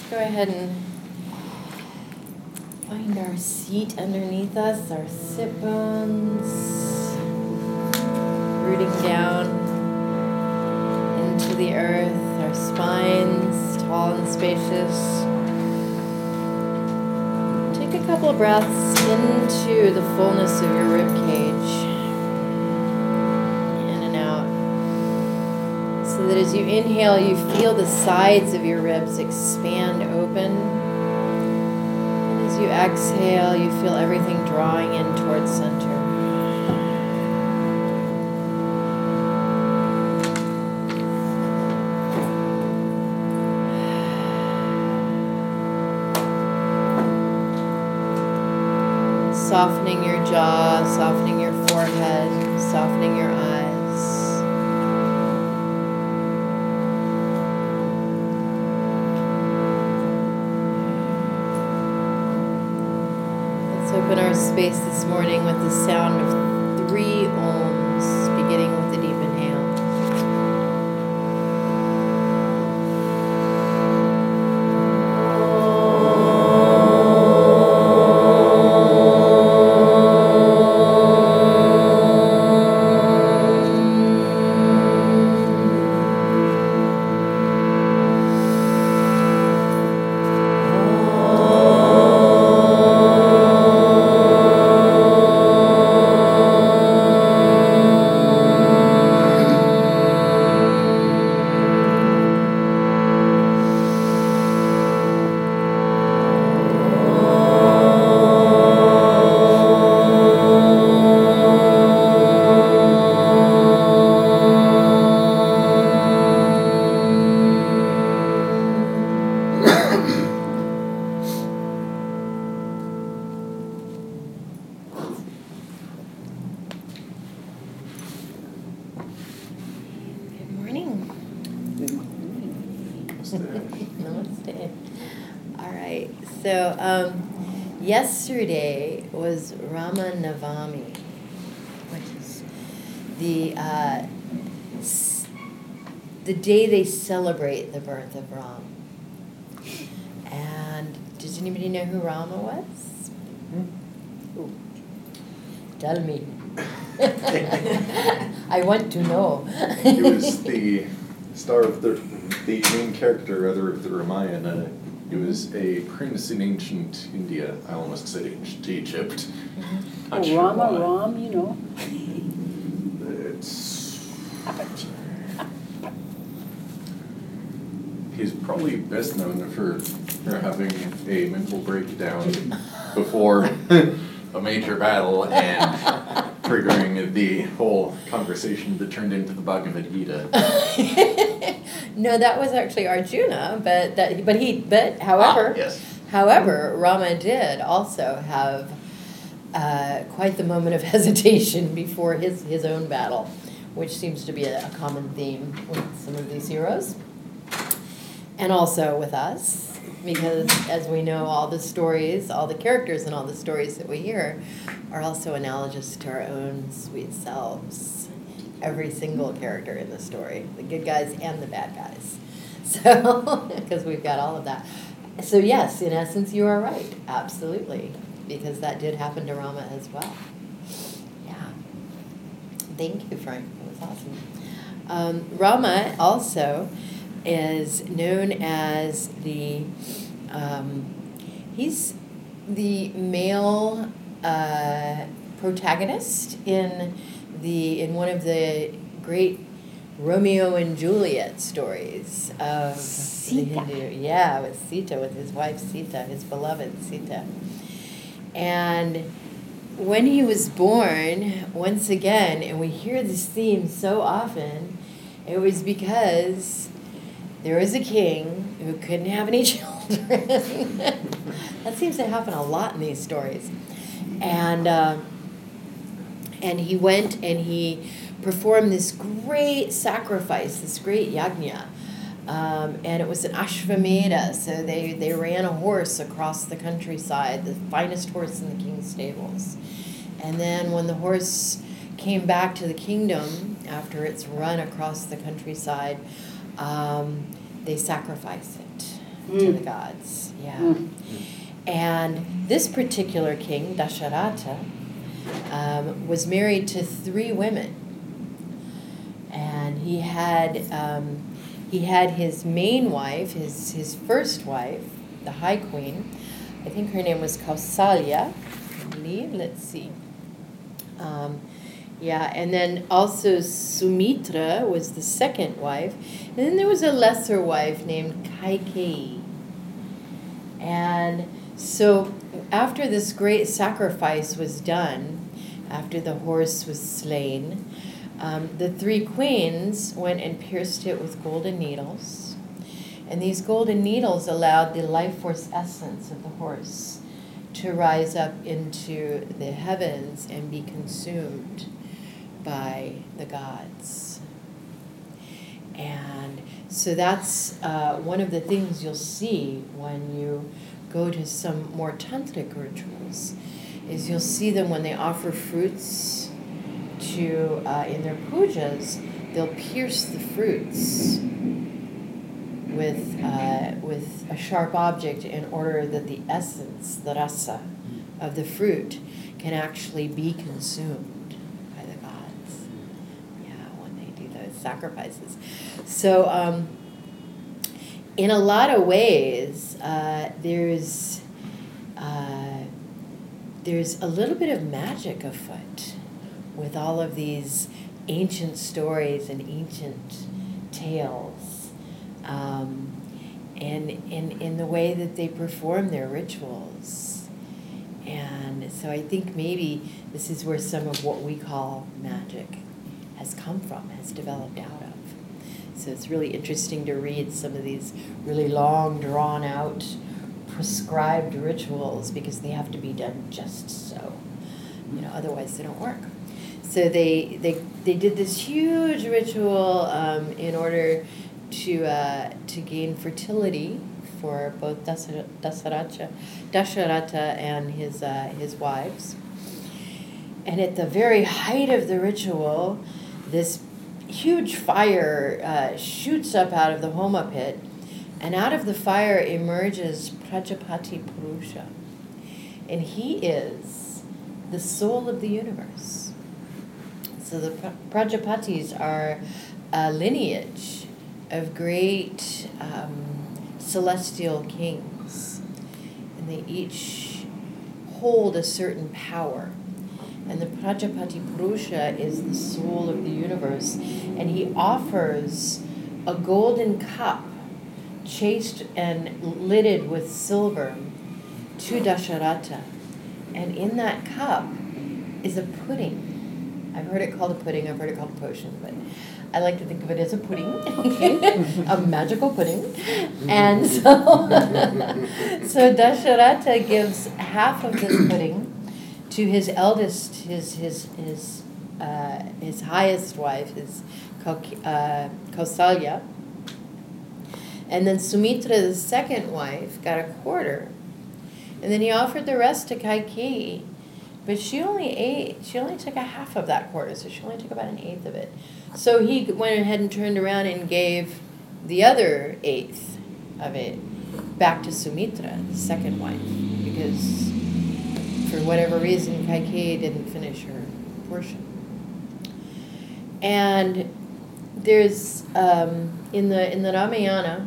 go ahead and find our seat underneath us, our sit bones, rooting down into the earth, our spines tall and spacious. Take a couple of breaths into the fullness of your rib cage, in and out, so that as you inhale, you feel the sides of your ribs expand open. And as you exhale, you feel everything drawing in towards center. Softening your jaw, softening your forehead, softening your eyes. Let's open our space this morning with the sound of 3 ohms, beginning with a deep inhale. Namaste. All right. So yesterday was Rama Navami, which is the day they celebrate the birth of Ram. And does anybody know who Rama was? Ooh. Tell me. I want to know. He was the star of the main character, rather, of the Ramayana. He was a prince in ancient India. I almost said ancient Egypt. Mm-hmm. Oh, sure Rama, Ram, you know. He's probably best known for having a mental breakdown before a major battle and triggering the whole conversation that turned into the Bhagavad Gita. No, that was actually Arjuna, however, yes. However, Rama did also have quite the moment of hesitation before his own battle, which seems to be a common theme with some of these heroes, and also with us, because as we know, all the stories, all the characters and all the stories that we hear are also analogous to our own sweet selves. Every single character in the story, the good guys and the bad guys. So, because we've got all of that. So yes, in essence, you are right. Absolutely. Because that did happen to Rama as well. Yeah. Thank you, Frank. That was awesome. Rama also is known as he's the male protagonist in one of the great Romeo and Juliet stories of Sita. the Hindu. Yeah, with Sita, with his wife Sita, his beloved Sita. And when he was born, once again, and we hear this theme so often, it was because there was a king who couldn't have any children. That seems to happen a lot in these stories. And he went and he performed this great sacrifice, this great yajna. And it was an Ashvamedha, so they ran a horse across the countryside, the finest horse in the king's stables. And then when the horse came back to the kingdom after its run across the countryside, they sacrificed it. to the gods. Yeah. And this particular king, Dasharatha, was married to 3 women. And he had his main wife, his first wife, the High Queen. I think her name was Kausalya, I believe. Let's see. And then also Sumitra was the second wife. And then there was a lesser wife named Kaikeyi. And so after this great sacrifice was done, after the horse was slain, the 3 queens went and pierced it with golden needles. And these golden needles allowed the life force essence of the horse to rise up into the heavens and be consumed by the gods. And so that's one of the things you'll see when you go to some more tantric rituals, is you'll see them when they offer fruits to in their pujas, they'll pierce the fruits with a sharp object in order that the essence, the rasa, of the fruit can actually be consumed by the gods. Yeah, when they do those sacrifices. So in a lot of ways, there's a little bit of magic afoot with all of these ancient stories and ancient tales, and in the way that they perform their rituals. And so I think maybe this is where some of what we call magic has come from, has developed out of. So it's really interesting to read some of these really long, drawn-out, prescribed rituals, because they have to be done just so. Otherwise they don't work. So they did this huge ritual in order to gain fertility for both Dasharatha and his wives. And at the very height of the ritual, this huge fire shoots up out of the Homa pit, and out of the fire emerges Prajapati Purusha. And he is the soul of the universe. So the Prajapatis are a lineage of great celestial kings, and they each hold a certain power. And the Prajapati Purusha is the soul of the universe, and he offers a golden cup chased and lidded with silver to Dasharatha. And in that cup is a pudding. I've heard it called a pudding, I've heard it called a potion, but I like to think of it as a pudding, a magical pudding. And so, so Dasharatha gives half of this pudding to his eldest, his highest wife, his Kausalya. And then Sumitra, the second wife, got a quarter. And then he offered the rest to Kaikeyi, but she only took a half of that quarter, so she only took about 1/8 of it. So he went ahead and turned around and gave the other 1/8 of it back to Sumitra, the second wife, because for whatever reason, Kaikeyi didn't finish her portion. And there's, in the Ramayana,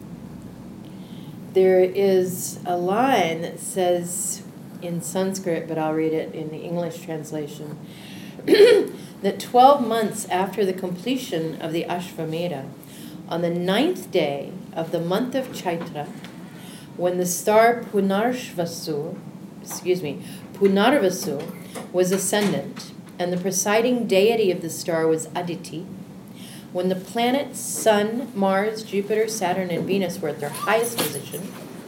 there is a line that says in Sanskrit, but I'll read it in the English translation, that 12 months after the completion of the Ashvamedha, on the 9th day of the month of Chaitra, when the star Punarvasu was ascendant, and the presiding deity of the star was Aditi, when the planets Sun, Mars, Jupiter, Saturn, and Venus were at their highest position,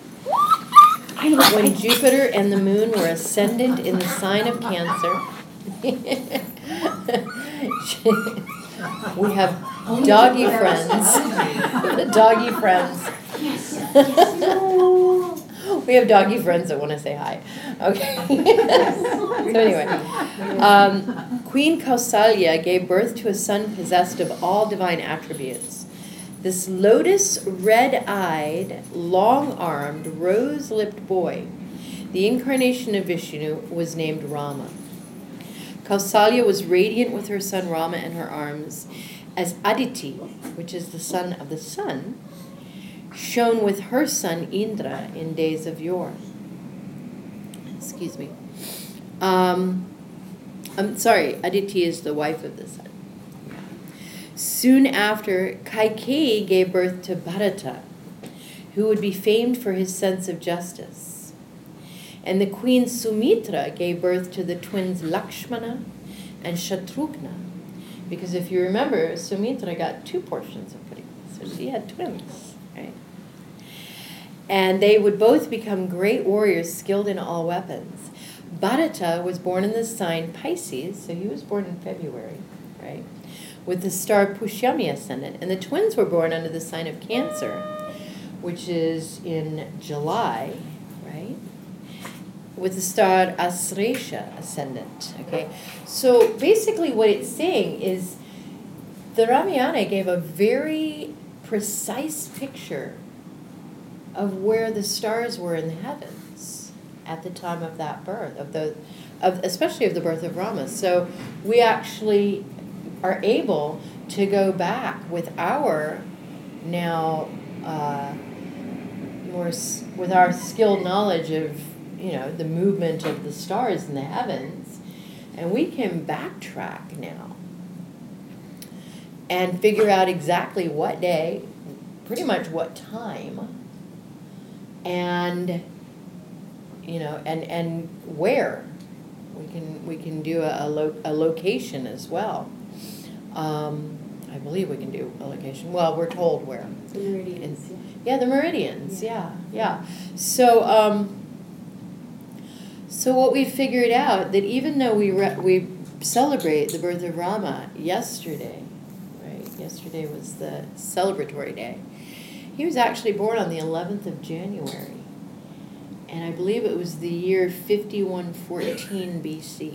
when Jupiter and the moon were ascendant in the sign of Cancer, we have doggy friends. Doggy friends. We have doggy friends that want to say hi. Okay. So anyway, Queen Kausalya gave birth to a son possessed of all divine attributes. This lotus red-eyed, long-armed, rose-lipped boy, the incarnation of Vishnu, was named Rama. Kausalya was radiant with her son Rama in her arms, as Aditi, which is the son of the sun, shone with her son Indra in days of yore. Excuse me. I'm sorry, Aditi is the wife of the sun. Soon after, Kaikeyi gave birth to Bharata, who would be famed for his sense of justice. And the queen Sumitra gave birth to the twins Lakshmana and Shatrughna, because if you remember, Sumitra got 2 portions of Puri, so she had twins, right? And they would both become great warriors skilled in all weapons. Bharata was born in the sign Pisces, so he was born in February, right? With the star Pushyami ascendant. And the twins were born under the sign of Cancer, which is in July, right? With the star Asresha ascendant, okay? So basically what it's saying is the Ramayana gave a very precise picture of where the stars were in the heavens at the time of that birth, especially of the birth of Rama. So we actually are able to go back with our now with our skilled knowledge of the movement of the stars in the heavens, and we can backtrack now and figure out exactly what day, pretty much what time, and and where. We can do a location as well. I believe we can do a location. Well, we're told where. The meridians. Yeah, the meridians. Yeah. So so what we figured out, that even though we celebrate the birth of Rama yesterday, right? Yesterday was the celebratory day. He was actually born on the 11th of January. And I believe it was the year 5114 BC.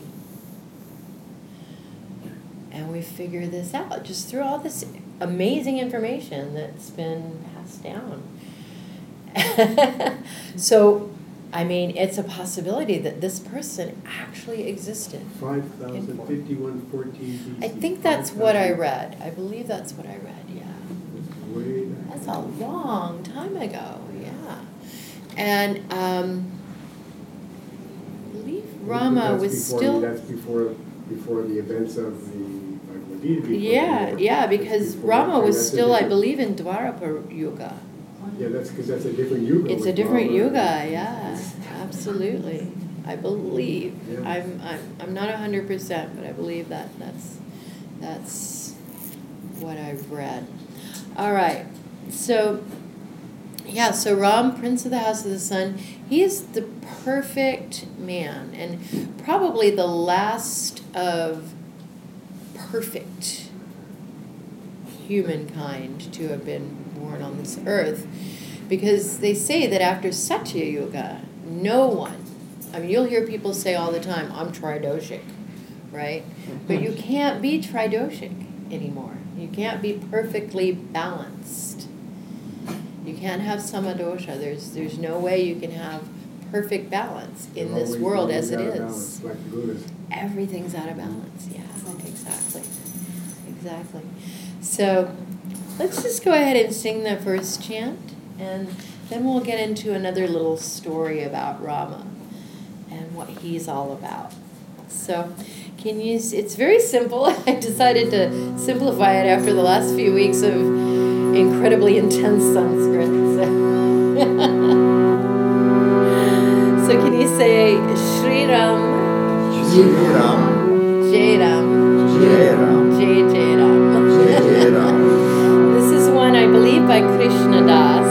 And we figured this out just through all this amazing information that's been passed down. So, I mean, it's a possibility that this person actually existed. 505114 BC. I think that's what I read. I believe that's what I read, yeah. Way back. That's a long time ago, yeah. And I believe Rama was still... That's before the events of the Bhagavad Gita. Yeah, because Rama was still, I believe, in Dwapara Yuga. Yeah, that's because that's a different yuga. It's a different yuga, yeah, absolutely. I believe. Yeah. I'm not 100%, but I believe that's what I've read. All right, so Ram, Prince of the House of the Sun, he is the perfect man, and probably the last of perfect humankind to have been born on this earth, because they say that after Satya Yuga, no one, I mean, you'll hear people say all the time, I'm tridoshic, right? But you can't be tridoshic anymore. You can't be perfectly balanced. You can't have samadosha. There's no way you can have perfect balance in this world as it is. Like the Buddhists. Everything's out of balance. Yeah, exactly. So let's just go ahead and sing the first chant, and then we'll get into another little story about Rama and what he's all about. So it's very simple. I decided to simplify it after the last few weeks of incredibly intense Sanskrit. So can you say Shri Ram, Shri Ram, Jai Ram, Jai Ram, Jai Jai Ram. Jai Ram. This is one, I believe, by Krishna Das.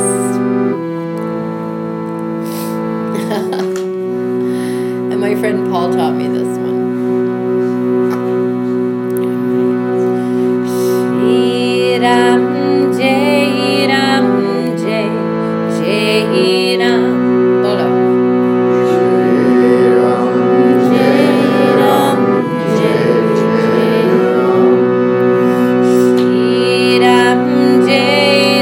And my friend Paul taught me this one. Shri Ram, Jai Ram, Jai Jai Ram. Bolo. Jai Ram, Jai Ram, Jai Jai Ram. Shri Ram, Jai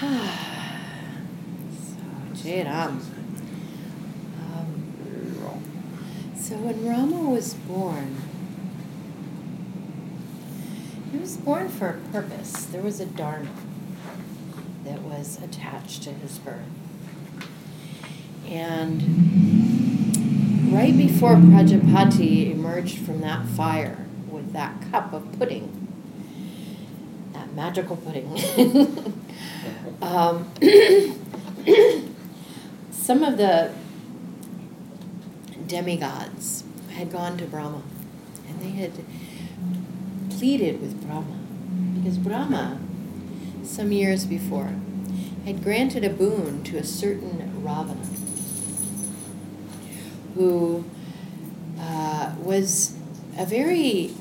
So, Jai Ram. So when Rama was born, he was born for a purpose. There was a dharma that was attached to his birth. And right before Prajapati emerged from that fire with that cup of pudding, that magical pudding, some of the demigods had gone to Brahma, and they had pleaded with Brahma, because Brahma, some years before, had granted a boon to a certain Ravana, who was a very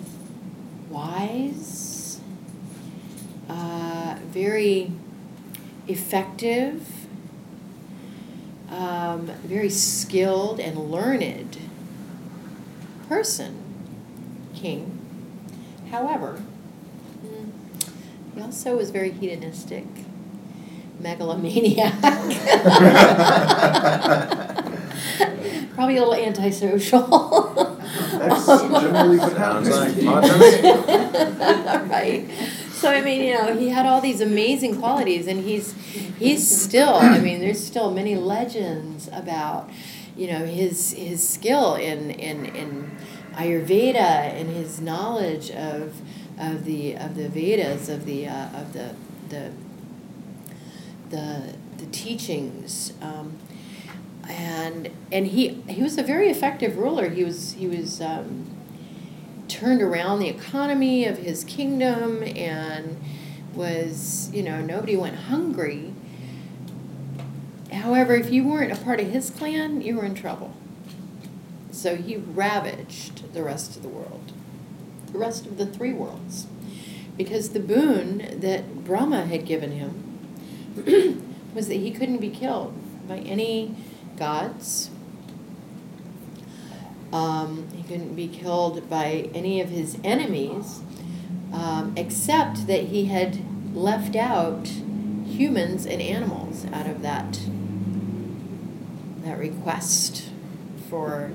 wise, very effective, very skilled and learned person, king. However, he also was very hedonistic, megalomaniac, probably a little antisocial. That's generally what Sounds happens. like Right. So I mean, he had all these amazing qualities, and he's still. I mean, there's still many legends about, his skill in Ayurveda and his knowledge of the Vedas, of the teachings, and he was a very effective ruler. He was turned around the economy of his kingdom, and was, nobody went hungry. However, if you weren't a part of his clan, you were in trouble. So he ravaged the rest of the world, the rest of the three worlds, because the boon that Brahma had given him was that he couldn't be killed by any gods. He couldn't be killed by any of his enemies, except that he had left out humans and animals out of that request for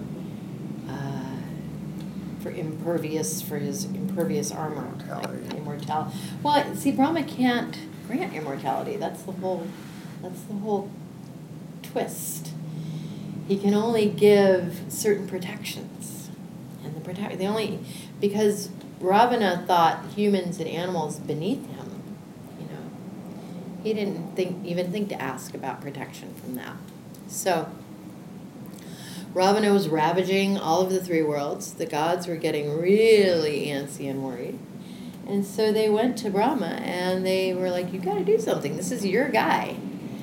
his impervious armor, like immortality. Well, see, Brahma can't grant immortality. That's the whole twist. He can only give certain protections, and because Ravana thought humans and animals beneath him. He didn't even think to ask about protection from that. So Ravana was ravaging all of the three worlds. The gods were getting really antsy and worried, and so they went to Brahma and they were like, "You got to do something. This is your guy.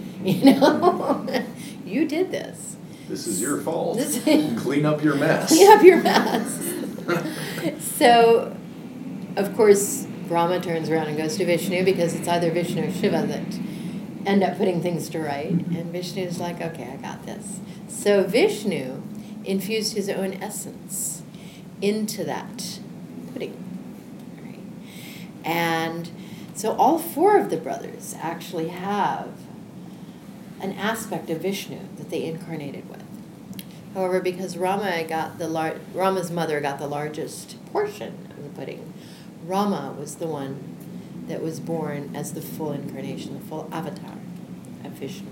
You did this. This is your fault. Clean up your mess. Clean up your mess." So, of course, Brahma turns around and goes to Vishnu, because it's either Vishnu or Shiva that end up putting things to right. And Vishnu's like, "Okay, I got this." So Vishnu infused his own essence into that pudding. Right? And so all four of the brothers actually have an aspect of Vishnu that they incarnated with. However, because Rama's mother got the largest portion of the pudding, Rama was the one that was born as the full incarnation, the full avatar of Vishnu.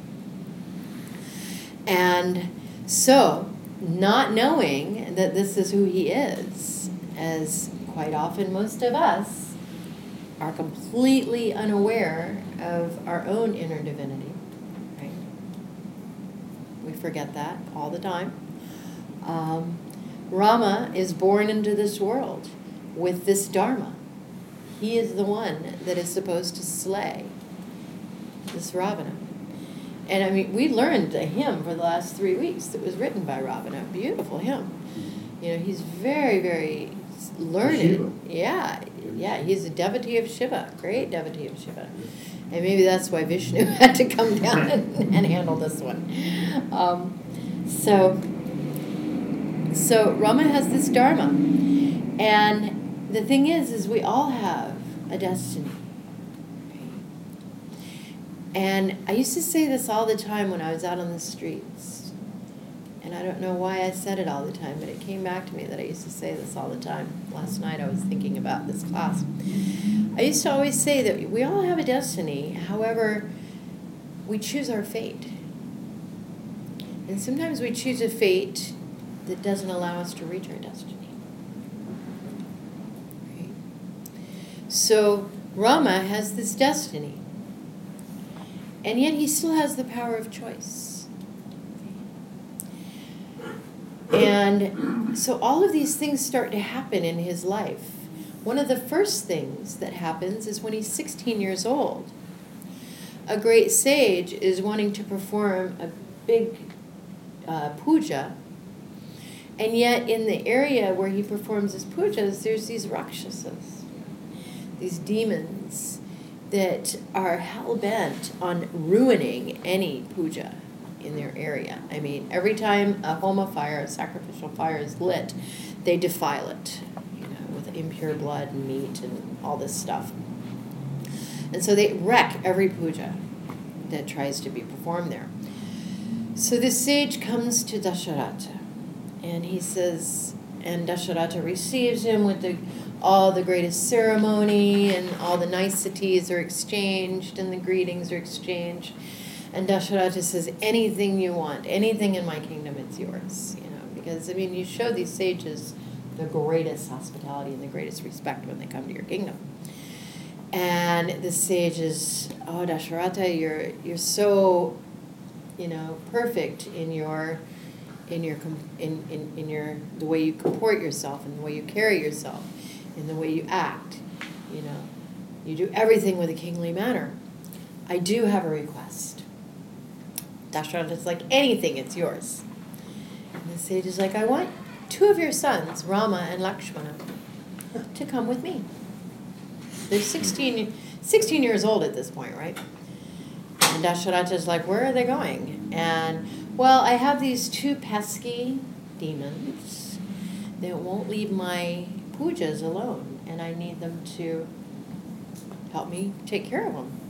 And so, not knowing that this is who he is, as quite often most of us are completely unaware of our own inner divinity, right? We forget that all the time. Rama is born into this world with this dharma. He is the one that is supposed to slay this Ravana. And I mean, we learned a hymn for the last 3 weeks that was written by Ravana. Beautiful hymn. He's very, very learned. Shiva. Yeah, he's a devotee of Shiva, great devotee of Shiva. And maybe that's why Vishnu had to come down and handle this one. So Rama has this dharma. And the thing is we all have a destiny. And I used to say this all the time when I was out on the streets. And I don't know why I said it all the time, but it came back to me that I used to say this all the time. Last night I was thinking about this class. I used to always say that we all have a destiny, however, we choose our fate. And sometimes we choose a fate that doesn't allow us to reach our destiny. Right? So Rama has this destiny. And yet he still has the power of choice. And so all of these things start to happen in his life. One of the first things that happens is when he's 16 years old. A great sage is wanting to perform a big puja. And yet in the area where he performs his pujas, there's these rakshasas, these demons, that are hell-bent on ruining any puja in their area. I mean, every time a homa fire, a sacrificial fire is lit, they defile it, with impure blood and meat and all this stuff. And so they wreck every puja that tries to be performed there. So this sage comes to Dasharatha, and he says, and Dasharatha receives him with all the greatest ceremony, and all the niceties are exchanged, and the greetings are exchanged. And Dasharatha says, anything you want, anything in my kingdom, it's yours. Because, you show these sages the greatest hospitality and the greatest respect when they come to your kingdom. And the sage is, oh, Dasharatha, you're so, perfect in the way you comport yourself, and the way you carry yourself, in the way you act. You do everything with a kingly manner. I do have a request. Dasharatha's like, anything, it's yours. And the sage is like, I want 2 of your sons, Rama and Lakshmana, to come with me. They're 16 years old at this point, right? And Dasharatha's like, where are they going? And, well, I have these 2 pesky demons that won't leave my pujas alone, and I need them to help me take care of them.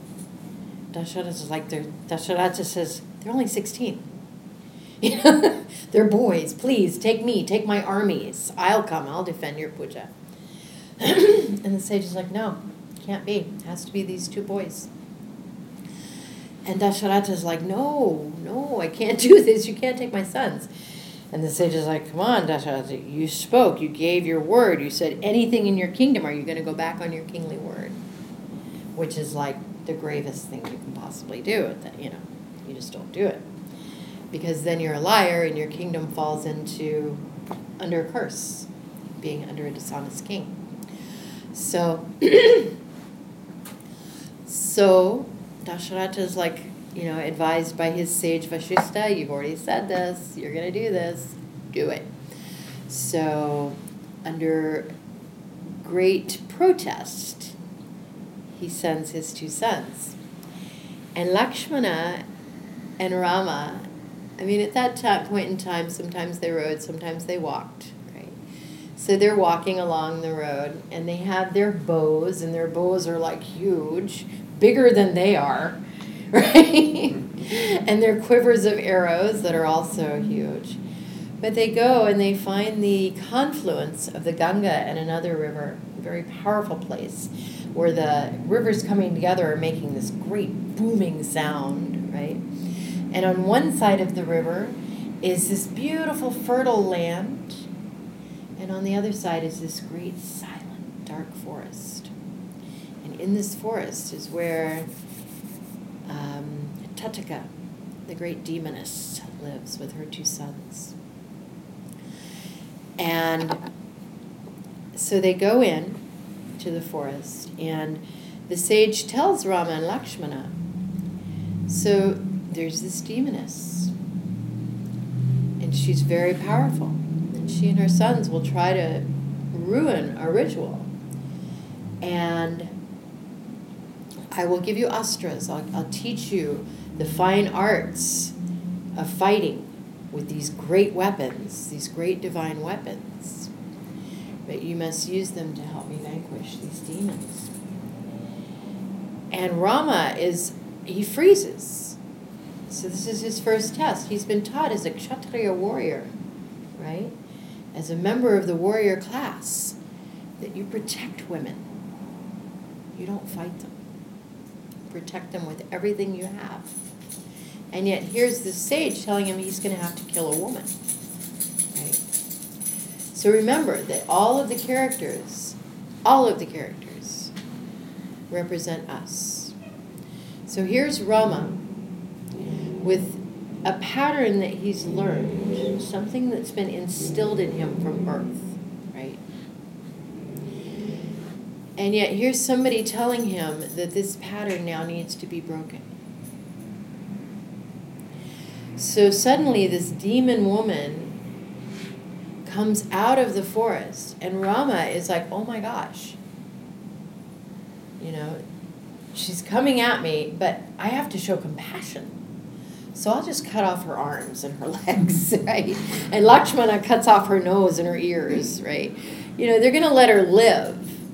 Dasharatha says, they're only 16. They're boys. Please, take my armies. I'll come. I'll defend your puja. And the sage is like, no, can't be. It has to be these 2 boys. And Dasharatha's like, no, I can't do this. You can't take my sons. And the sage is like, come on, Dasharatha, you spoke. You gave your word. You said anything in your kingdom. Are you going to go back on your kingly word? Which is like the gravest thing you can possibly do. You just don't do it. Because then you're a liar and your kingdom falls under a curse, being under a dishonest king. So Dasharatha is like, advised by his sage Vashishta, you've already said this, you're going to do this, do it. So under great protest, he sends his 2 sons. And Lakshmana and Rama, at that point in time, sometimes they rode, sometimes they walked, right? So they're walking along the road, and they have their bows, and their bows are like huge, bigger than they are, right? And their quivers of arrows that are also huge. But they go and they find the confluence of the Ganga and another river, a very powerful place, where the rivers coming together are making this great booming sound, right? And on one side of the river is this beautiful fertile land, and on the other side is this great silent dark forest. And in this forest is where Tataka, the great demoness, lives with her 2 sons. And so they go in to the forest, and the sage tells Rama and Lakshmana, so there's this demoness, and she's very powerful, and she and her sons will try to ruin a ritual, and I will give you astras. I'll teach you the fine arts of fighting with these great weapons, these great divine weapons, but you must use them to help me vanquish these demons. And Rama is he freezes. So this is his first test. He's been taught as a Kshatriya warrior, right? As a member of the warrior class, that you protect women. You don't fight them. Protect them with everything you have. And yet here's the sage telling him he's going to have to kill a woman. Right? So remember that all of the characters represent us. So here's Rama with a pattern that he's learned, something that's been instilled in him from birth, right? And yet here's somebody telling him that this pattern now needs to be broken. So suddenly this demon woman comes out of the forest, and Rama is like, oh my gosh. You know, she's coming at me, but I have to show compassion. So I'll just cut off her arms and her legs, right? And Lakshmana cuts off her nose and her ears, right? You know, they're going to let her live.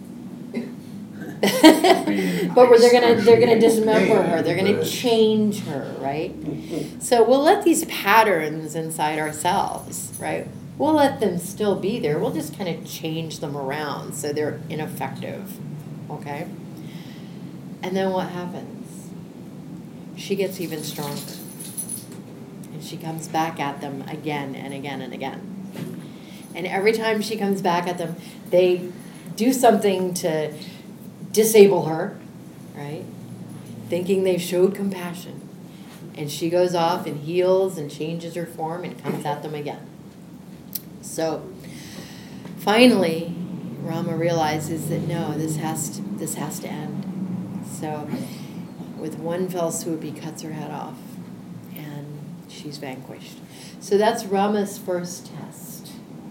But they're gonna dismember her. They're gonna change her, right? So we'll let these patterns inside ourselves, right? We'll let them still be there. We'll just kind of change them around so they're ineffective, okay? And then what happens? She gets even stronger. And she comes back at them again and again and again. And every time she comes back at them, they do something to disable her, right? Thinking they've showed compassion. And she goes off and heals and changes her form and comes at them again. So finally, Rama realizes that no, this has to end. So with one fell swoop, he cuts her head off, and she's vanquished. So that's Rama's first test.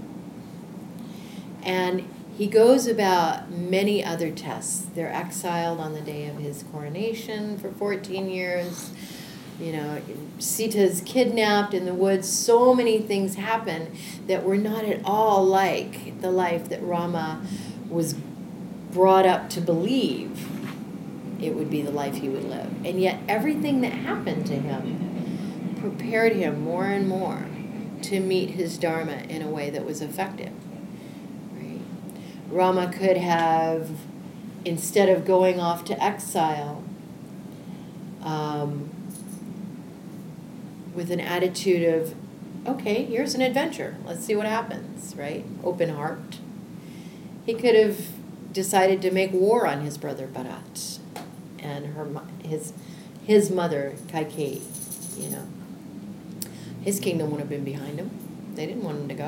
And he goes about many other tests. They're exiled on the day of his coronation for 14 years. You know, Sita's kidnapped in the woods. So many things happen that were not at all like the life that Rama was brought up to believe it would be the life he would live. And yet everything that happened to him prepared him more and more to meet his dharma in a way that was effective. Right? Rama could have, instead of going off to exile, with an attitude of, okay, here's an adventure. Let's see what happens, right? Open heart. He could have decided to make war on his brother Bharat and his mother Kaikeyi, you know. His kingdom would have been behind him. They didn't want him to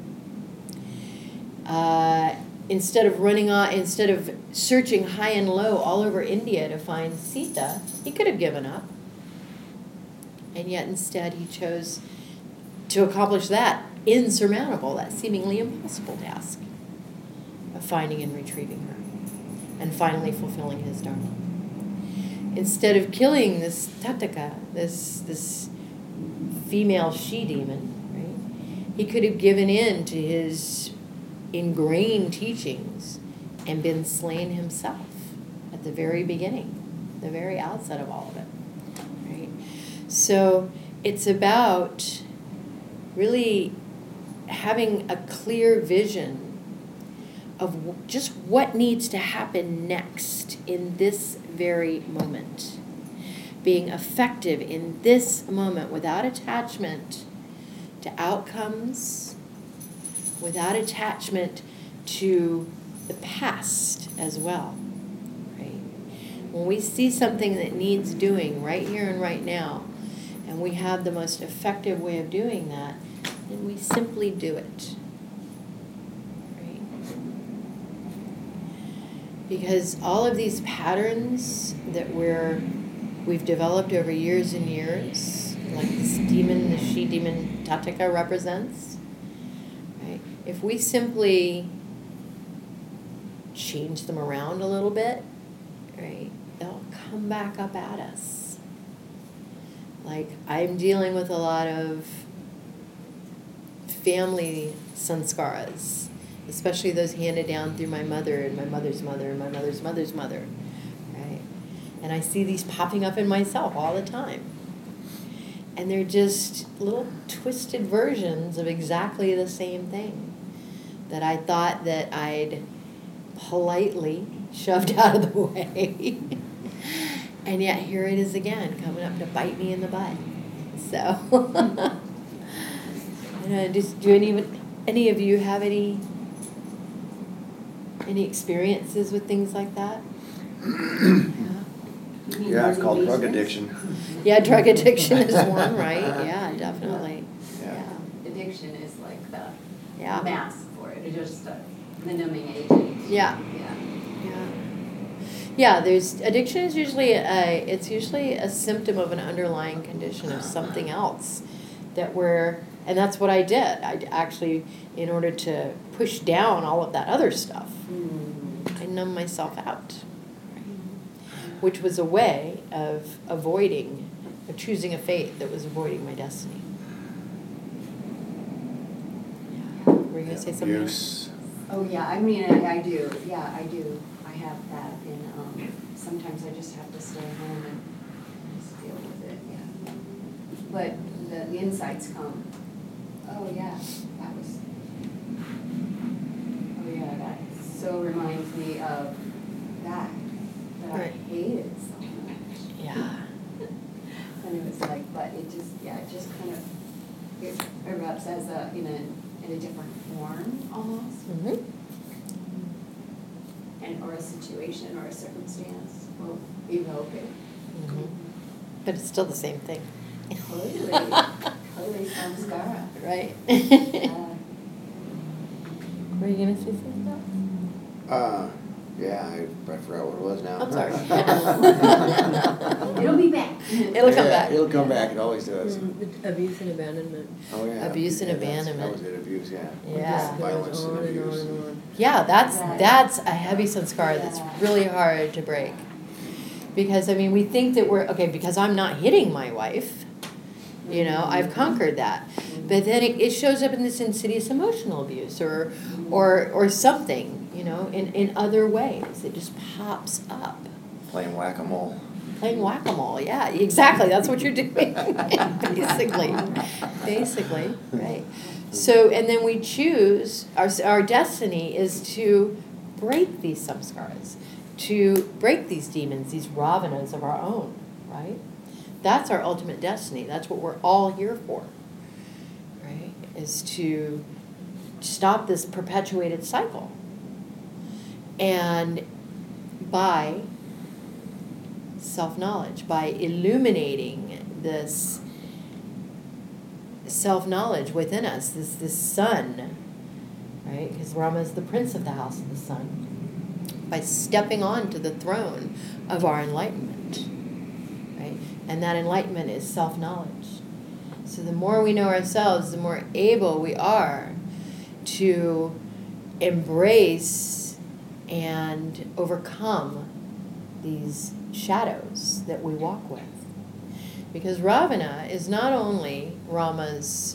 go. Instead of searching high and low all over India to find Sita, he could have given up. And yet instead he chose to accomplish that insurmountable, that seemingly impossible task of finding and retrieving her and finally fulfilling his dharma. Instead of killing this Tataka, this female she-demon, right, he could have given in to his ingrained teachings and been slain himself at the very beginning, the very outset of all of it. Right? So it's about really having a clear vision of just what needs to happen next in this very moment. Being effective in this moment without attachment to outcomes, without attachment to the past as well. Right? When we see something that needs doing right here and right now, and we have the most effective way of doing that, then we simply do it. Right? Because all of these patterns that we've developed over years and years, like this demon, the she-demon Tataka represents, right? If we simply change them around a little bit, right, they'll come back up at us. Like, I'm dealing with a lot of family sanskaras, especially those handed down through my mother and my mother's mother and my mother's mother's mother, right? And I see these popping up in myself all the time. And they're just little twisted versions of exactly the same thing that I thought that I'd politely shoved out of the way. And yet here it is again, coming up to bite me in the butt. So, do any of you have any experiences with things like that? Yeah, it's called drug addiction. Yeah, drug addiction is one, right? Yeah, definitely. Yeah. Addiction is like the Yeah. mask for it. It's just the numbing agent. Yeah. Yeah. Yeah, there's addiction is usually it's usually a symptom of an underlying condition of something else that and that's what I did. I actually, in order to push down all of that other stuff, I numbed myself out, which was a way of choosing a fate that was avoiding my destiny. Yeah. Were you gonna say something? Abuse. Oh, yeah, I mean, I do. Yeah, I do. I have that. And sometimes I just have to stay home and just deal with it, yeah. But the insights come. Oh, yeah, that was, oh, yeah, that so reminds me of that I Right. hated so much. Yeah. And it was like, but it just kind of, it erupts as in a different form almost. Mm-hmm. And or a situation or a circumstance will evoke it. Mm-hmm. But it's still the same thing. Totally, totally samskara. Right. Yeah. Were you gonna say something else? Yeah, I forgot what it was now. I'm sorry. It'll be back. It'll come back. It'll come back, it always does. Abuse and abandonment. Oh, yeah. Abuse and Yeah, abandonment. That was it, abuse, yeah. Yeah. Violence and abuse. on. Yeah, Right. that's a heavy sanskara that's Yeah. really hard to break. Because, I mean, we think that because I'm not hitting my wife, I've conquered that. But then it shows up in this insidious emotional abuse or something, in other ways. It just pops up. Playing whack-a-mole. Playing whack-a-mole, yeah, exactly. That's what you're doing, basically. Basically, right. So, and then we choose, our destiny is to break these samskaras, to break these demons, these ravanas of our own, right? That's our ultimate destiny. That's what we're all here for, right? Is to stop this perpetuated cycle. And by self-knowledge, by illuminating this self-knowledge within us, this sun, right? Because Rama is the prince of the house of the sun. By stepping onto the throne of our enlightenment, right? And that enlightenment is self-knowledge. So the more we know ourselves, the more able we are to embrace and overcome these shadows that we walk with. Because Ravana is not only Rama's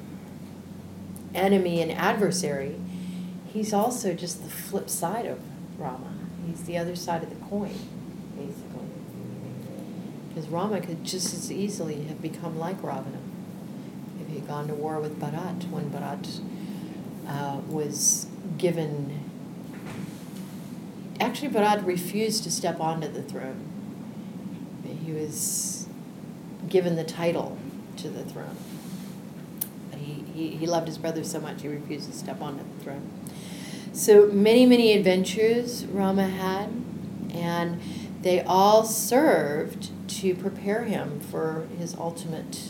enemy and adversary, he's also just the flip side of Rama. He's the other side of the coin, basically. Because Rama could just as easily have become like Ravana if he had gone to war with Bharat when Bharat was given... Actually, Bharat refused to step onto the throne. He was given the title to the throne. But he loved his brother so much he refused to step onto the throne. So many, many adventures Rama had, and they all served to prepare him for his ultimate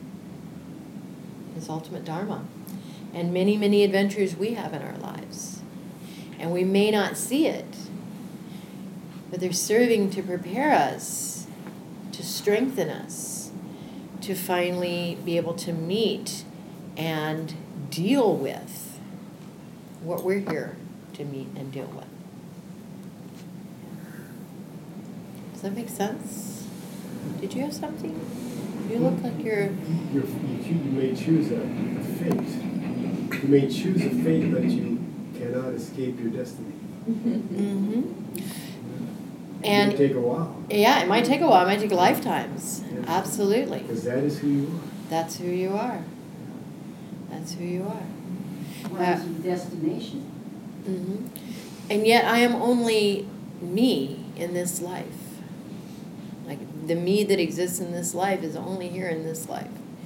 dharma. And many, many adventures we have in our lives. And we may not see it, but they're serving to prepare us, to strengthen us, to finally be able to meet and deal with what we're here to meet and deal with. Does that make sense? Did you have something? You look like You may choose a fate. You may choose a fate, but you cannot escape your destiny. Mm-hmm. And It may take a while, yeah, it might take a while, it might take lifetimes. Yes. Absolutely. because that is who you are. That's who you are. That's who you are. Where's your destination? Hmm. And yet I am only me in this life. Like the me that exists in this life is only here in this life.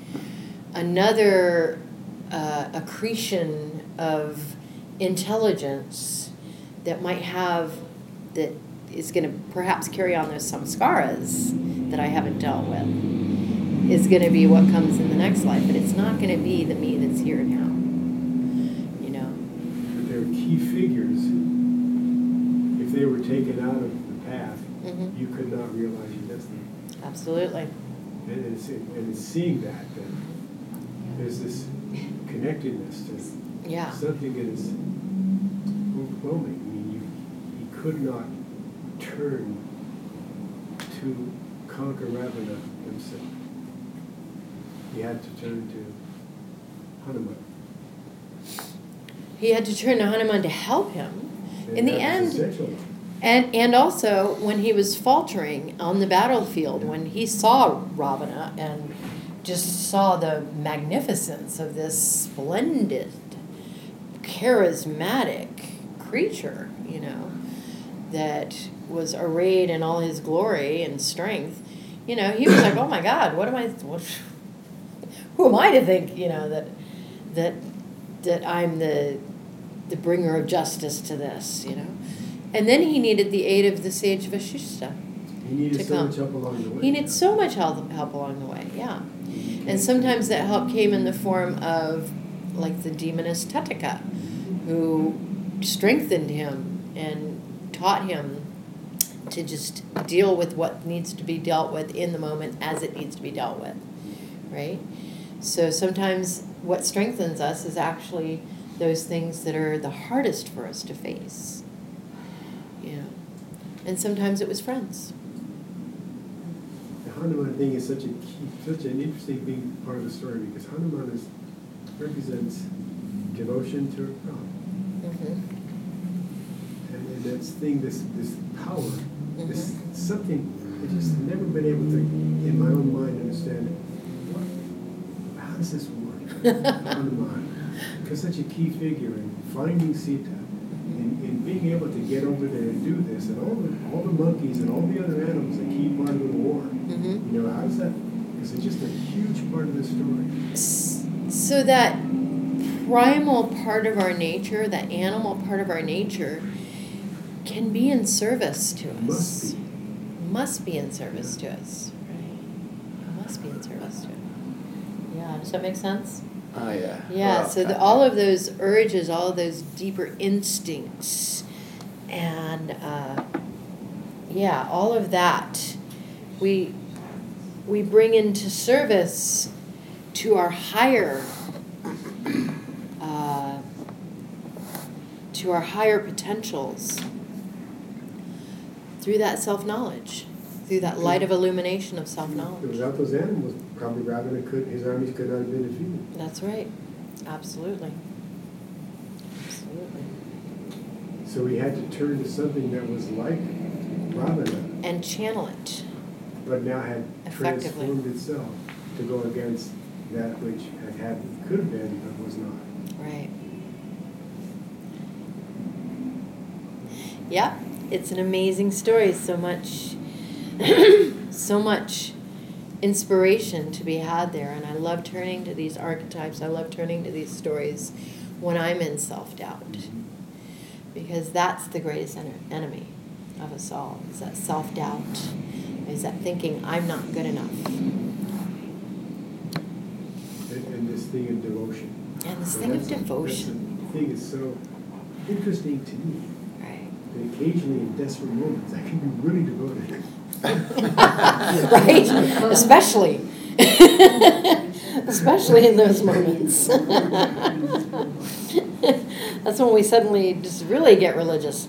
Another accretion of intelligence that might have, that is going to perhaps carry on those samskaras that I haven't dealt with, is going to be what comes in the next life. But it's not going to be the me that's here now. You know? But they're key figures. If they were taken out of the path, Mhm. you could not realize your destiny. Absolutely. And it's seeing that there's this connectedness to Yeah. something that is overwhelming. I mean, you could not turn to conquer Ravana himself. He had to turn to Hanuman. He had to turn to Hanuman to help him. And In the that was end, essential. and also when he was faltering on the battlefield, when he saw Ravana and just saw the magnificence of this splendid, charismatic creature, you know, that was arrayed in all his glory and strength, you know, he was like, oh my God, who am I to think, you know, that I'm the bringer of justice to this, you know? And then he needed the aid of the sage Vashishta. He needed to so come. much help along the way. He needed so much help along the way, yeah. And sometimes that help came in the form of, like, the demoness Tatika, who strengthened him and taught him to just deal with what needs to be dealt with in the moment as it needs to be dealt with, right? So sometimes what strengthens us is actually those things that are the hardest for us to face, you know. And sometimes it was friends. The Hanuman thing is such an interesting big part of the story, because Hanuman represents devotion to God. Mm-hmm. And that's thing, this power, this Mm-hmm. something I just never been able to, in my own mind, understand it. How does this work? Hanuman, because such a key figure in finding Sita, in being able to get over there and do this, and all the monkeys and all the other animals, a key part of the war. Mm-hmm. You know, how does that? Because it's just a huge part of the story. So that primal part of our nature, that animal part of our nature, can be in service to us. Must be in service to us. Right? Must be in service to us. Yeah, does that make sense? Oh, yeah. Yeah, Well, so all of those urges, all of those deeper instincts, and yeah, all of that, we bring into service to our higher potentials through that self-knowledge, through that light of illumination of self-knowledge. Without those animals, probably Ravana his armies could not have been defeated. That's right. Absolutely. Absolutely. So he had to turn to something that was like Ravana, And channel it. but now had Effectively. transformed itself to go against that which could have been, but was not. Right. Yep. It's an amazing story. So much so much inspiration to be had there. And I love turning to these archetypes. I love turning to these stories when I'm in self-doubt. Because that's the greatest enemy of us all, is that self-doubt, is that thinking I'm not good enough. And this thing of devotion. And this So thing of that's devotion. the thing is so interesting to me. Right. That occasionally in desperate moments, I can be really devoted. Right? Especially. Especially in those moments. That's when we suddenly just really get religious.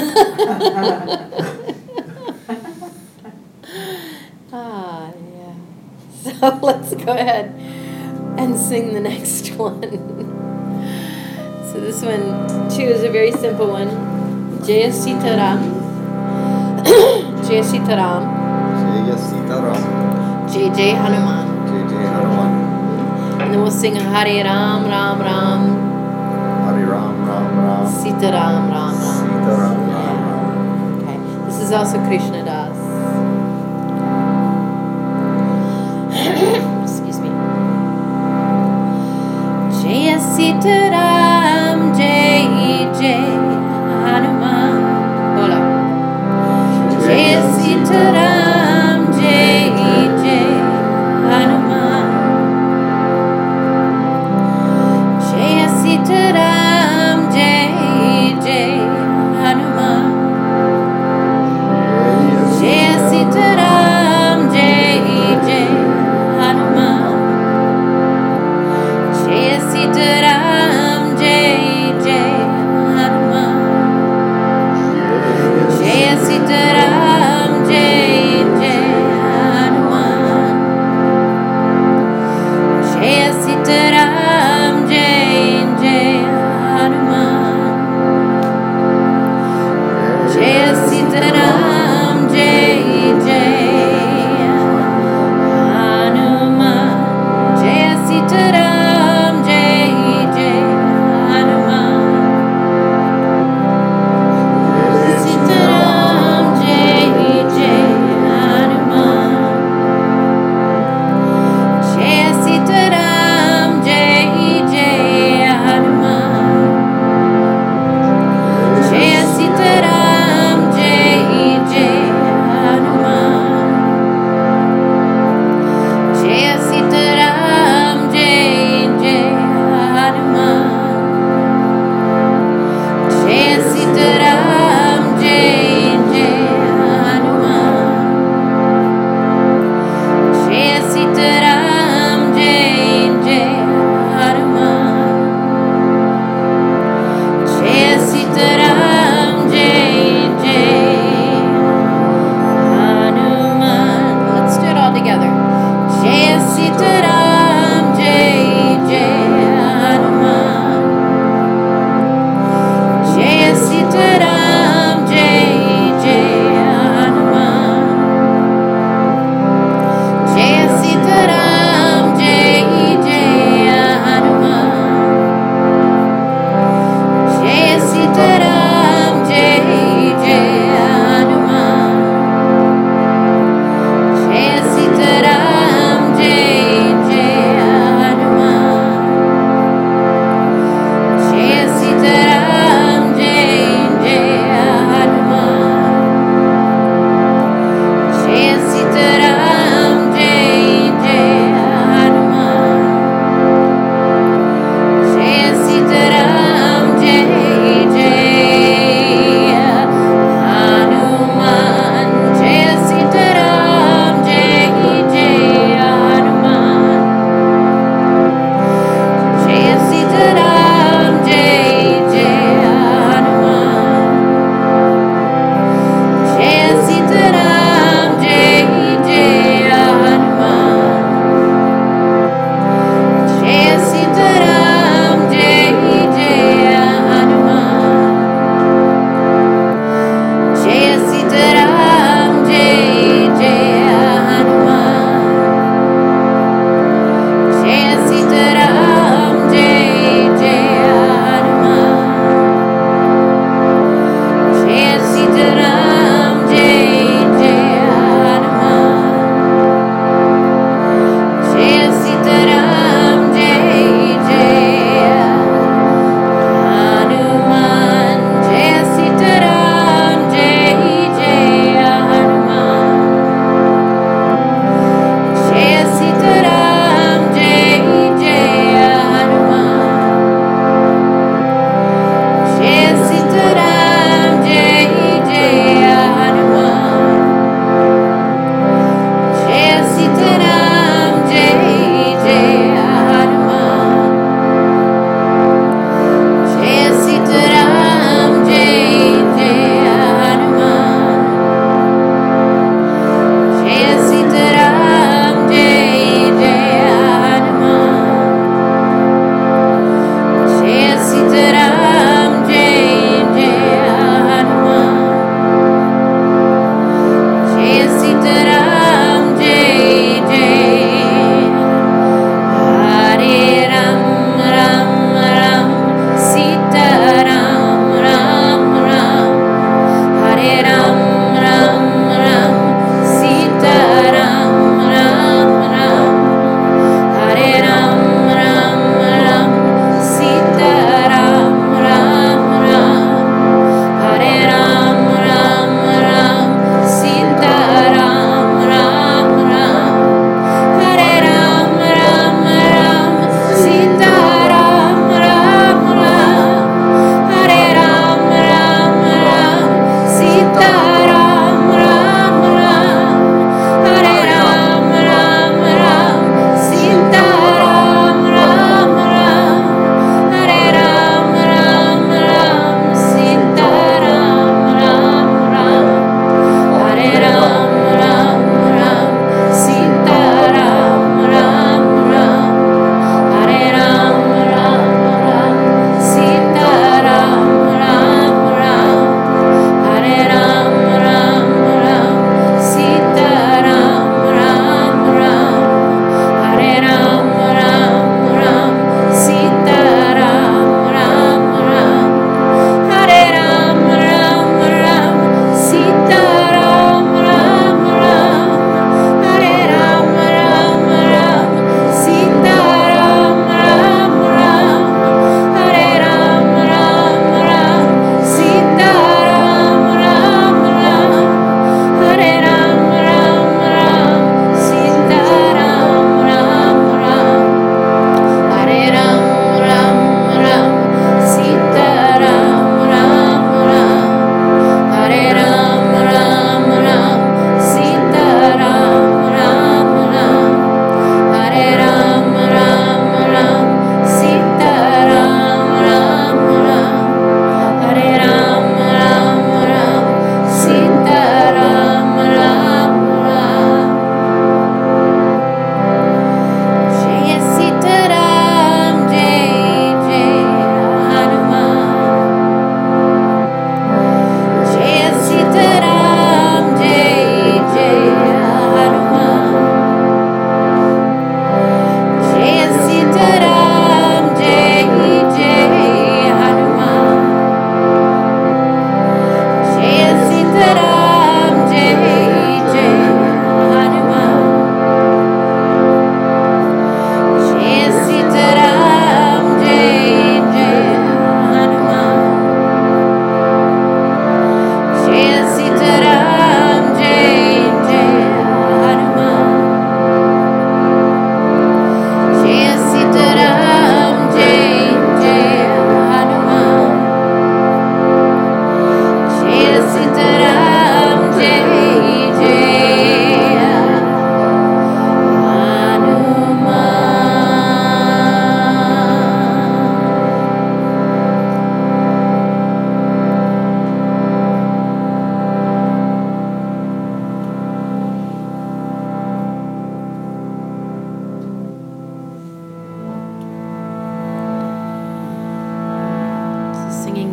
Ah, yeah. So let's go ahead and sing the next one. So this one, too, is a very simple one. Jaya Sitaram. Jai Sitaram, Jaya Sitaram. Jai Jai Hanuman. Jai Jai Hanuman. And then we'll sing Hare Ram, Ram Ram, Hare Ram, Ram Ram. Sitaram, Ram Ram. Sitaram, Ram Ram. Okay, this is also Krishna Das. Excuse me. Jaya Sitaram, Jai Jai Hanuman. Bola. Jaya Sitaram, Jai Jai Hanuman. Jaya Sitaram, Jai Jai Hanuman. Jaya Sitaram, Jai Jai Hanuman. Jaya Sitaram, Jai Jai Hanuman. Jaya Sitaram, Jai Jai Hanuman. Jaya Sitaram, Jai Jai Hanuman. Jaya Sitaram, Jai Jai Hanuman. Jaya Sitaram, Jai Jai Hanuman. Sitaram, Jai Jai Hanuman. Jaya Sitaram, Jai Jai Hanuman. Jaya Sitaram, Jai Jai Hanuman. Jaya Sitaram, Jai Jai Hanuman. Jaya Sitaram, Jai Jai Hanuman. Jaya Sitaram, Jai Jai Hanuman. Jaya Sitaram, Jai Jai Hanuman. Let's do it all together. Jaya Sitaram, Jai Jai Hanuman. Jaya Sitaram, Jai Jai Hanuman. Jaya Sitaram, Jai Jai Hanuman. Jaya Sitaram, Jai Jai Hanuman. Jaya Sitaram, Jai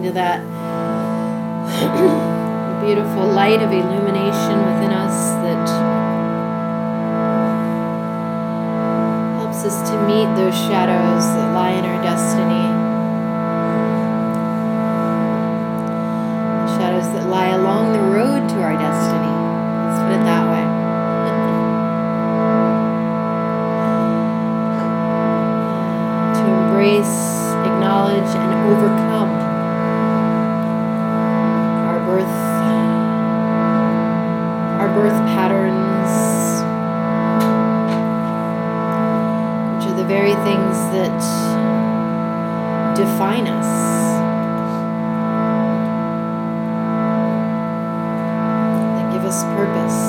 to that beautiful light of illumination within us that helps us to meet those shadows that lie in our destiny. The shadows that lie along the road to our destiny. Let's put it that way. To embrace, acknowledge, and overcome our birth patterns, which are the very things that define us, that give us purpose.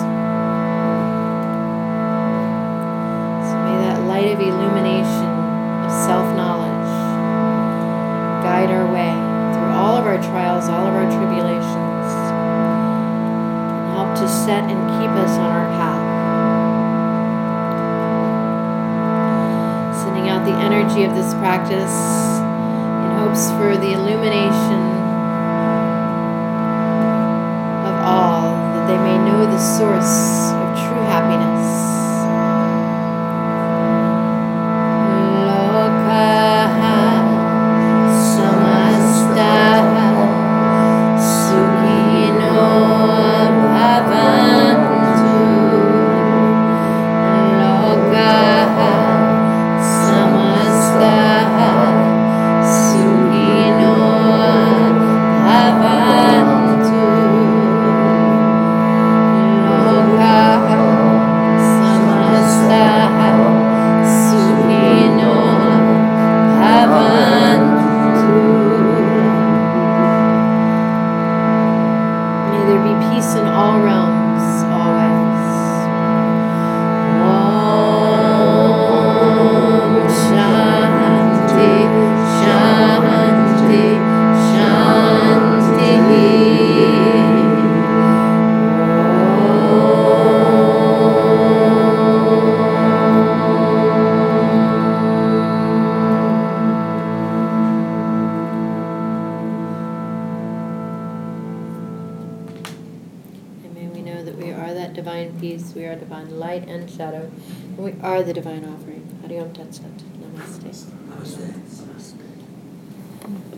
So may that light of illumination, of self-knowledge, guide our way through all of our trials, all of our tribulations, and help to set and keep us on our path. Sending out the energy of this practice in hopes for the illumination of all, that they may know the source of true happiness. We are divine light and shadow, and we are the divine offering. Hari Om Tat Sat. Namaste. Namaste.